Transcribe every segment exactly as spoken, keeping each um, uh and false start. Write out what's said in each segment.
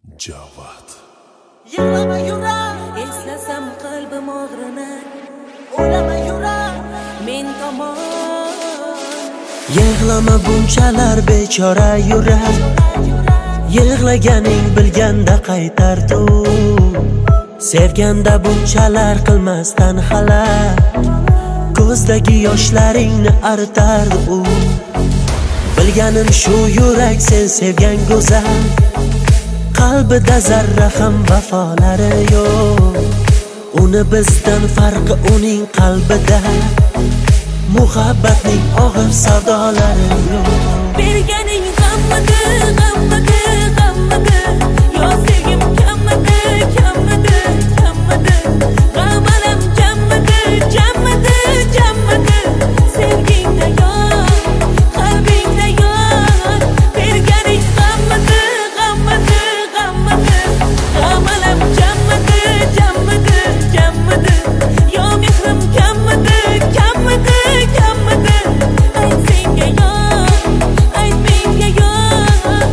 Javad. Yig'lama yurar, eslasam qalbim og'rini. O'lama yurar, men tomon. Yig'lama bunchalar bechora yurar. Yig'laganing bilganda qaytardi u. Sevganda bunchalar qilmasdan xalaq. Ko'zdagi yoshlaringni aritardi u. Bilganim shu yurak sen sevgan go'zal. Qalbida zarra ham vafolari yo'q. Uni bizdan farqi uning qalbida. Muhabbatning og'ir savdolari yo'q. Berganing g'ammidi, g'ammidi, g'ammidi. Yo sevgim kammidi, kammidi, kammidi. G'amalam jammidi, jammidi, jammidi. Sevgingda yo'q, qalbingda yo'q. Berganing g'ammidi, g'ammidi, g'ammidi. G'amalam jammidi, jammidi, jammidi. Yo mehrim kammidi, kammidi, kammidi. Ayt senga yo'q, ayt menga yo'q.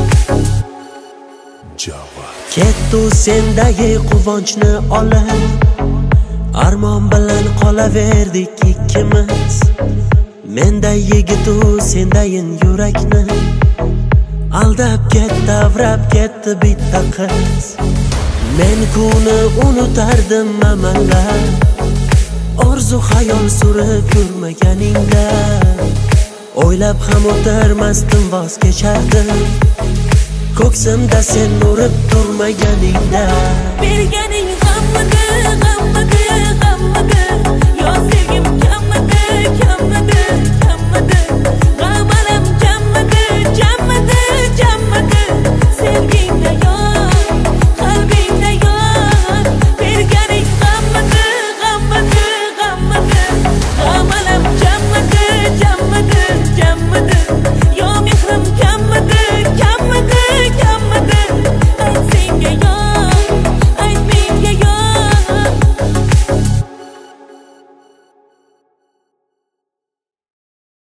Javad. Kettu sendagi quvonchni olib, armon bilan qolaverdik ikkimiz. Menda yigitu sendayin yurakni aldab ketdi, avrab ketdi bitta qiz. Men kuni unutardim amallar, orzu xayol surib yurmaganingda. O'ylab ham o'tirmasdim, voz kechardim. Ko'ksimda sen urib turmaganingda. Berganing